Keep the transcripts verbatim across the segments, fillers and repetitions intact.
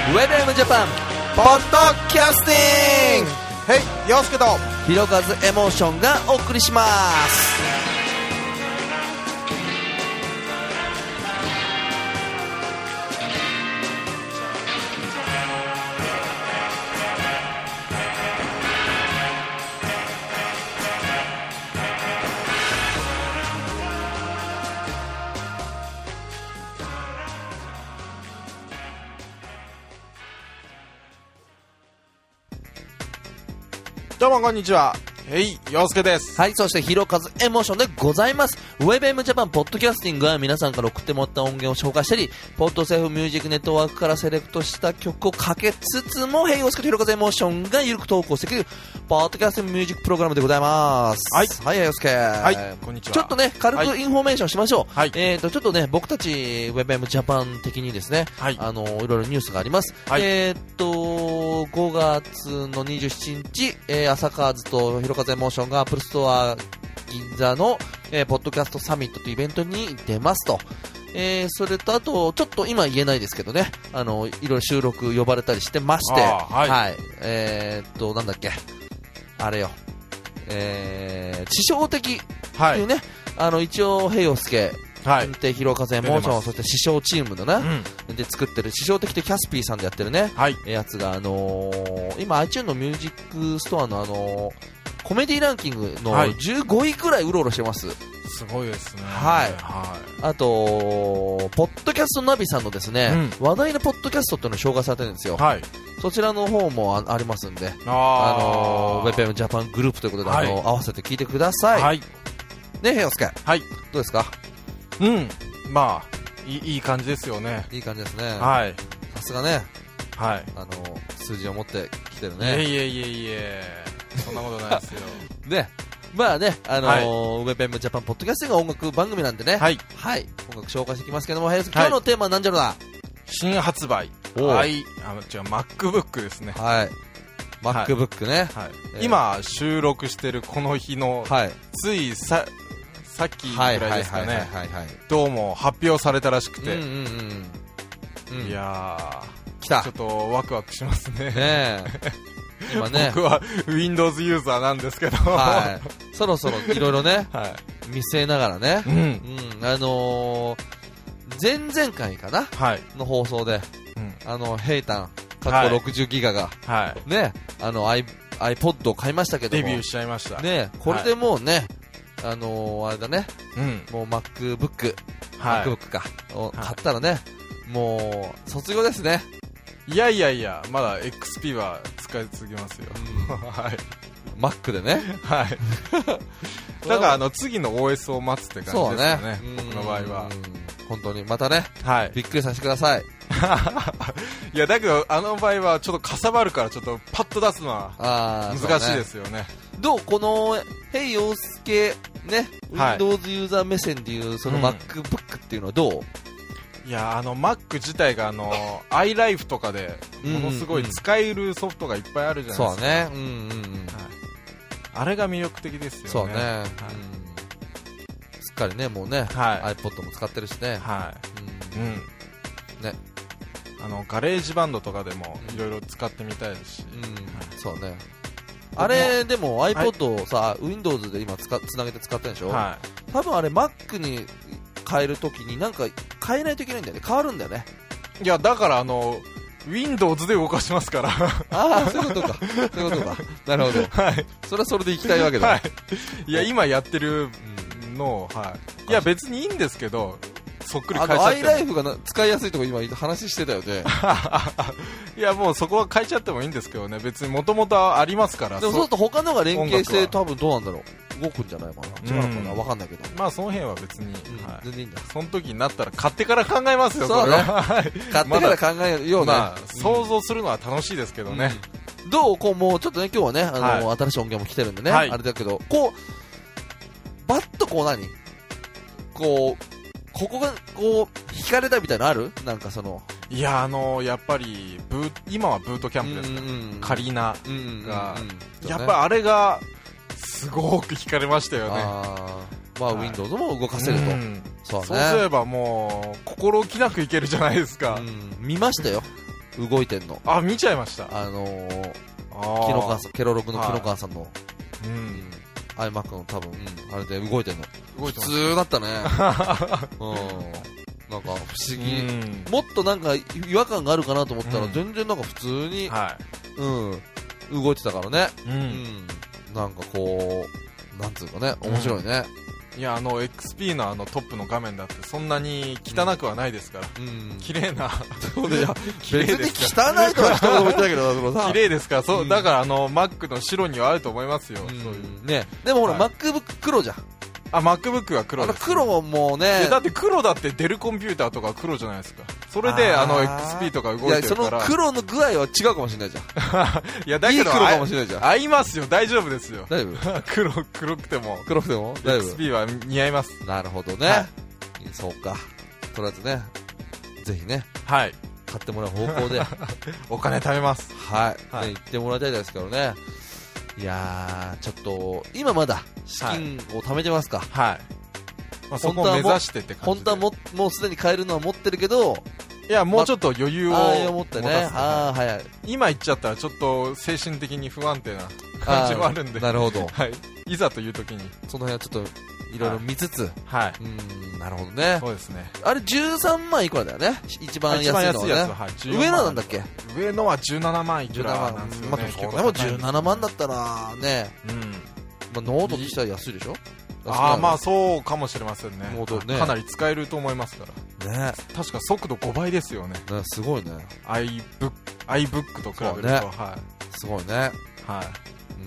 ウェブエム ジャパンポッドキャスティング。 ヘイ陽介とひろかずエモーションがお送りします。 どうもこんにちは。ヘイ陽介です。 はい、そしてひろかずエモーションでございます。ウェブエム ジャパンポッドキャスティングは皆さんから送ってもらった音源を紹介したり、ポッドセーフミュージックネットワークからセレクトした曲をかけつつも、ヘイ陽介とひろかずエモーションがゆるく投稿してくるポッドキャスティングミュージックプログラムでございます。 はい、 はい、陽介。 はい、こんにちは。 ちょっとね、軽くインフォメーションしましょう。 はい、 えーと、ちょっとね、僕たちウェブエム ジャパン的にですね、はい、あの、いろいろニュースがあります。はい、えーと、ごがつのにじゅうしちにち、えー、朝川津とひろかずエモーションがアップルストア銀座の、えー、ポッドキャストサミットというイベントに出ますと。えー、それとあと、ちょっと今言えないですけどね、あの、いろいろ収録呼ばれたりしてまして、はい、はい。えーっと、なんだっけ、あれよ、えー、師匠的っていうね、はい、あの、一応、ヘイヨウスケ、はい、で、ひろかずエモーション、そして師匠チームのね、うん、で作ってる、師匠的ってキャスピーさんでやってるね、はい、やつが、あのー、今 iTunes のミュージックストアのあのー、コメディランキングのじゅうごいくらいうろうろしてます。 すごいですね。 はい。はい、あと、ポッドキャストナビさんのですね、うん、話題のポッドキャストっていうのを紹介されてるんですよ。はい。そちらの方も あ, ありますんで、あ、あのー、ウェブエム ジャパングループということで、はい、あのー、合わせて聞いてください。はい。ね、ヘイヨウスケ。はい。どうですか？ うん。まあ、いい、いい感じですよね。 いい感じですね。 はい。 さすがね。 はい。 あのー、数字を持ってきてるね。 いえいえいえいえ。そんなことないですよ。 ね。まあね、あのーはい、ウェブエム ジャパンポッドキャスティング音楽番組なんでね、はい、はい、音楽紹介していきますけども、今日のテーマは何じゃろうな、 新発売、はい、あの違う MacBook ですね。はい、 MacBook ね、 はい、えー、今収録してるこの日の、はい、ついささっきぐらいですかね、どうも発表されたらしくて、うんうんうんうん、いやー、来た、ちょっとワクワクしますね。ね今ね、僕は Windows ユーザーなんですけど、はい、 そろそろいろいろね、はい、見据えながらね、うんうん、あのー、前々回かな、はい、の放送で、うん、あのヘイタン過去ろくじゅうギガが、はい、ね、あの I iPod を買いましたけども、 デビューしちゃいました。 ね、これでもうね、はい、あのー、あれだね、うん、もう MacBook、はい、MacBook かを買ったらね、はい、もう卒業ですね。 いやいやいや、まだ エックスピー は使い続けますよ。はい。 Mac でね。はい。 だからあの次の オーエス を待つって感じですよね。そうね。僕の場合は。 本当にまたね、はい、びっくりさせてください。 いやだけどあの場合はちょっとかさばるからちょっとパッと出すのは難しいですよね。ね、 どうこのヘイ陽介ね、はい、Windows ユーザー目線でいうその MacBook っていうのはどう？うん、 いやあの Mac 自体があの iLife とかでものすごい使えるソフトがいっぱいあるじゃないですか。そうね、うんうんうん、はい、あれが魅力的ですよね。そうね、はい、うん、 すっかりねもうね、はい、iPod も使ってるしね、はい、うん、うん、ね、 あのガレージバンドとかでもいろいろ使ってみたいですし、うん、はい、 そうね。あれでも iPod をさ、はい、Windows で今つかつなげて使ってるでしょ、はい、多分あれ Mac に変えるときになんか変えないといけないんだよね。変わるんだよね。 いやだからあの Windows で動かしますから。 ああ、そういうことか、そういうことか。なるほど、はい、それはそれで行きたいわけだ、ね、はい、 いや今やってるの、はい、いや別にいいんですけど、そっくり変えちゃっても、 アイライフがな使いやすいとこ今話してたよね。 いやもうそこは変えちゃってもいいんですけどね、別にもともとありますから。 でもそうすると他のが連携して多分どうなんだろう、動くんじゃないかな、違うのかな、分かんないけど、 まあその辺は別に、うん、 はい、全然いいんだ。 その時になったら買ってから考えますよ。 そうね、買ってから考えるような、まあ、想像するのは楽しいですけどね、 うん、どうこうもうちょっとね今日はね、あの、はい、新しい音源も来てるんでね、はい、あれだけど、こうバッとこう何こうここがこう引かれたみたいなのある？なんかその、 いやあのやっぱりブー今はブートキャンプですね、うんうん、カリーナが、うんうんうん、やっぱあれがすごく惹かれましたよね。 あ、まあ、はい、Windows も動かせると、うん、 そうね、そうすればもう心置きなくいけるじゃないですか、 うん、見ましたよ。 動いてんの。 あ、見ちゃいました。 あのー、木野川さん、ケロログの木野川さんの、うん、iMac の多分、うん、あれで動いてんの。動いてます。普通だったね。うん。なんか不思議、うん、もっとなんか違和感があるかなと思ったら、うん、全然なんか普通に、はい、うん、動いてたからね。うん。うん、なんかこう、なんつうかね、面白いね。 うん、いや、あの エックスピー のあのトップの画面だってそんなに汚くはないですから、うん、綺麗な、 そうで、綺麗ですから別に汚いとは一言も言ってないけど、そのさ、 綺麗ですから、そう、うん、だからあの Mac の白にはあると思いますよ。うん、 そういうね。でもほら、はい、MacBook 黒じゃん。 あ、MacBook は黒です、ね、 黒ももうね、 だって黒だってデルコンピューターとか黒じゃないですか。それであの エックスピー とか動いてるから。いや、 その黒の具合は違うかもしれないじゃん。 いや、だけどいい黒かもしれないじゃん。 合いますよ、大丈夫ですよ。 大丈夫黒、黒くても。 黒くても大丈夫。 エックスピー は似合います。 なるほどね、はい、そうか。とりあえずね、ぜひね、はい、買ってもらう方向でお金貯めます。 はい、はい、ね、言ってもらいたいですけどね。いやー、ちょっと今まだ資金を貯めてますか。 はい、はい、まあ、そこを目指してって感じで。 本当はももうすでに買えるのは持ってるけど、 いや、もうちょっと余裕を持ってね。あ、はいはい、 今言っちゃったらちょっと精神的に不安定な感じもあるんで。 なるほど、 はい、いざという時にその辺はちょっといろいろ見つつ、 はい、 うん、なるほどね。 そうですね。 あれじゅうさんまんいくらだよね、一番安いのはね。一番安いやつ、はい、上のなんだっけ。 上のはじゅうななまんいくらなんですよね。まあ、 でもじゅうななまんだったらね、うん、まあ、ノートとしては安いでしょ。 ああ、まあそうかもしれませんね。ね、かなり使えると思いますからね。確か速度ごばいですよね。 ね、すごいね。 iBook, iBook と比べると、ね、はい、 すごいね。はい、うん、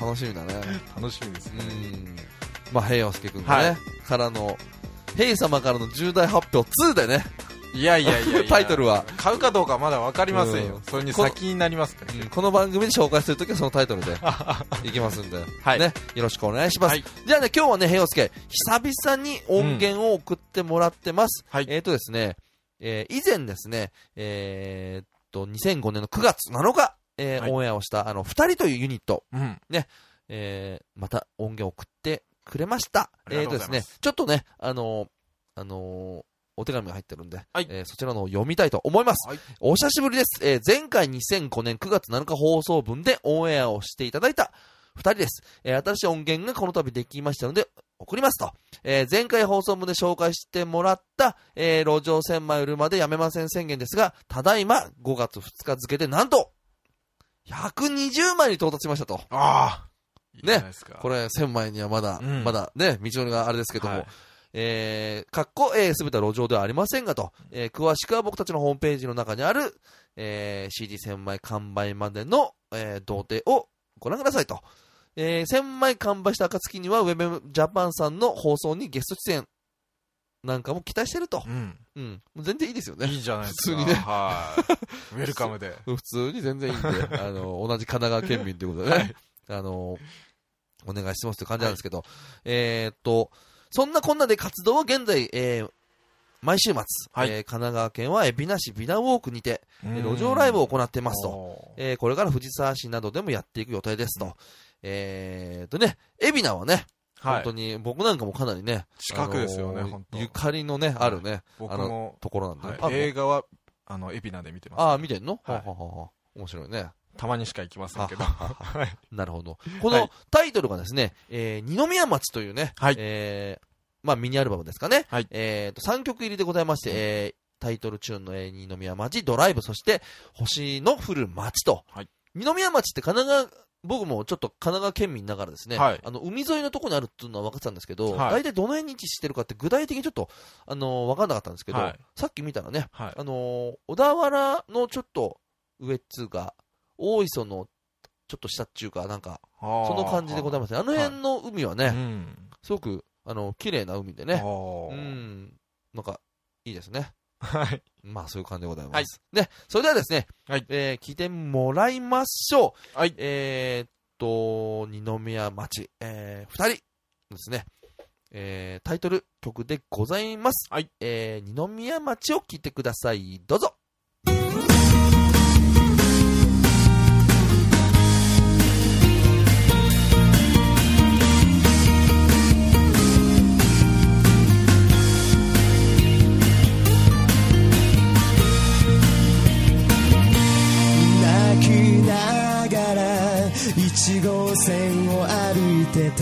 楽しみだね。 楽しみですね。うん、 まあ平洋介君がね、はい、からの平様からの重大発表ツーでね。 いやいやいやいや、 タイトルは買うかどうかはまだ分かりませんよ、うん、それに先になりますから、ね、 こ, この番組で紹介するときはそのタイトルでいきますんで、はい、ね、よろしくお願いします、はい、じゃあね、今日はね、平洋介久々に音源を送ってもらってます、うん、はい、えーとですね、えー、以前ですね、えー、っとにせんごねんのくがつなのか、えーはい、オンエアをしたあのふたりというユニット、うん、ね、えー、また音源を送ってくれました。えーとですね、ちょっとね、あのー、あのーお手紙が入ってるんで、はい、えー、そちらのを読みたいと思います、はい、お久しぶりです、えー、前回にせんごねんくがつなのか放送分でオンエアをしていただいたふたりです、えー、新しい音源がこの度できましたので送りますと、えー、前回放送分で紹介してもらった、えー、路上千枚売るまでやめません宣言ですが、ただいまごがつふつか付でなんとひゃくにじゅうまいに到達しましたと。 ああ、いいじゃないですか。 ね、これせんまいにはまだ、うん、まだね、道のりがあれですけども、はい、えー、かっこ、えー、すべては路上ではありませんがと、えー、詳しくは僕たちのホームページの中にある、えー、シーディーせんまい完売までの、えー、童貞をご覧くださいと、えー、せんまい完売した暁にはウェブジャパンさんの放送にゲスト出演なんかも期待してると、うんうん、全然いいですよね。 いいじゃないですか。 普通にね、 はい、ウェルカムで普通に全然いいんであの同じ神奈川県民ということでね、はい、あのお願いしますという感じなんですけど、はい、えー、っとそんなこんなで活動は現在、えー、毎週末、はい、えー、神奈川県は海老名市美談ウォークにて路上ライブを行っていますと、えー、これから藤沢市などでもやっていく予定ですと、うん、えー、とね、海老名はね、はい、本当に僕なんかもかなりね、 近くですよね、あのー、本当ゆかりのね、あるね、 僕あのところなんで、 はい、映画はあの海老名で見てます。 ああ、見てんの、はい、ははは面白いね。 たまにしか行きませんけどなるほど。このタイトルがですね、えー、二宮町というね、はい、えー、まあミニアルバムですかね、はい、えー、とさんきょく入りでございまして、えー、タイトルチューンの、えー、二宮町ドライブ、そして星の降る町と、はい、二宮町って神奈川、僕もちょっと神奈川県民ながらですね、はい、あの海沿いのところにあるっていうのは分かってたんですけど、はい、大体どの辺に位置してるかって具体的にちょっと、あのー、分かんなかったんですけど、はい、さっき見たらね、はい、あのー、小田原のちょっと上っつうか大磯のちょっと下っちゅうかなんかその感じでございますね。あの辺の海はね、はい、うん、すごくあの綺麗な海でね、うん、なんかいいですね。はい、まあそういう感じでございます。はい、で、それではですね、はい、えー、聞いてもらいましょう。はい、えー、っと二宮町、えー、ふたりですね、えー、タイトル曲でございます。はい、えー、二宮町を聞いてください。どうぞ。 ちごうせんを歩いてた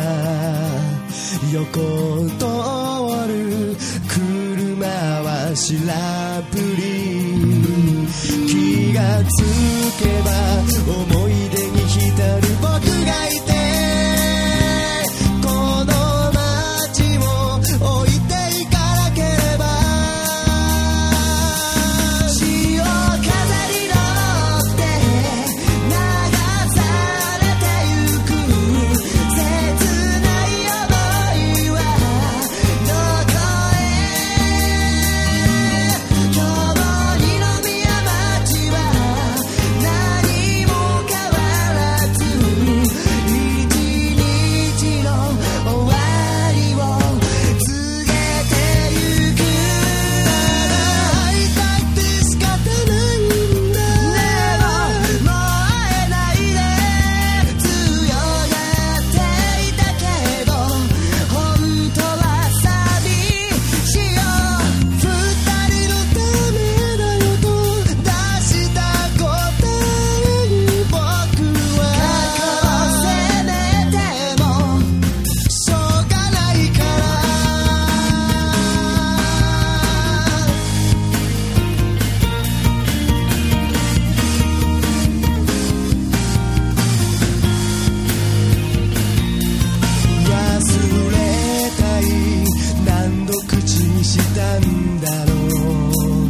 横を通る車は白プリ気がつけば思い出に浸る僕がいてこの街を置いていかなければ潮風に乗って流されてゆく切ない想いはどこへ今日も二宮町は何も変わらず一日の終わりを告げてゆく会いたくて仕方ないんだでももう会えないで強がっていたけど本当は寂しいよ二人のためだよと出した答えに僕は過去を責めてもしょうがないから忘れたい何度口にしたんだろう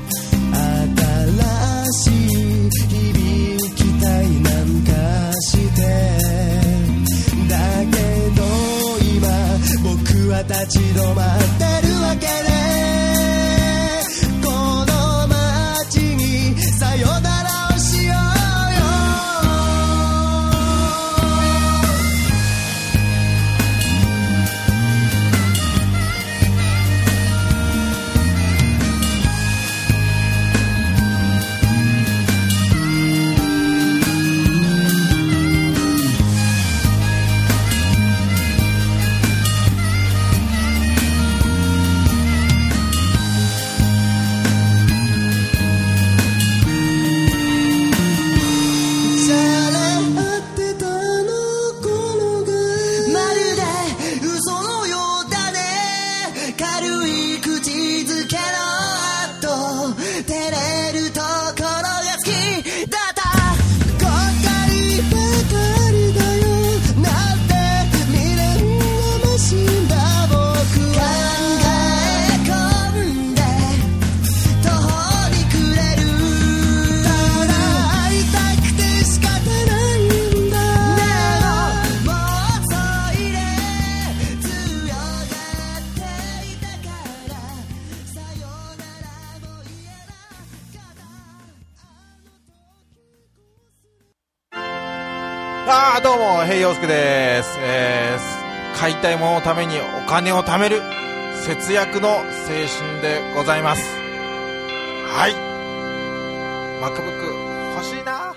新しい響きたいなんかしてだけど今僕は立ち止まってるわけでこの街にさよならをしようよじゃれ合ってたあの頃がまるで嘘のようだね軽い口づけの後照れるところが好きだったこっかりばかりだよなんて未練がましんだ僕は考え込んで途方に暮れるただ会いたくて仕方ないんだでももう遅いで強がっていたからさよならも言えなかったあーどうも、平洋介です。えー、買いたいもののためにお金を貯める節約の精神でございます。はい。MacBook欲しいな。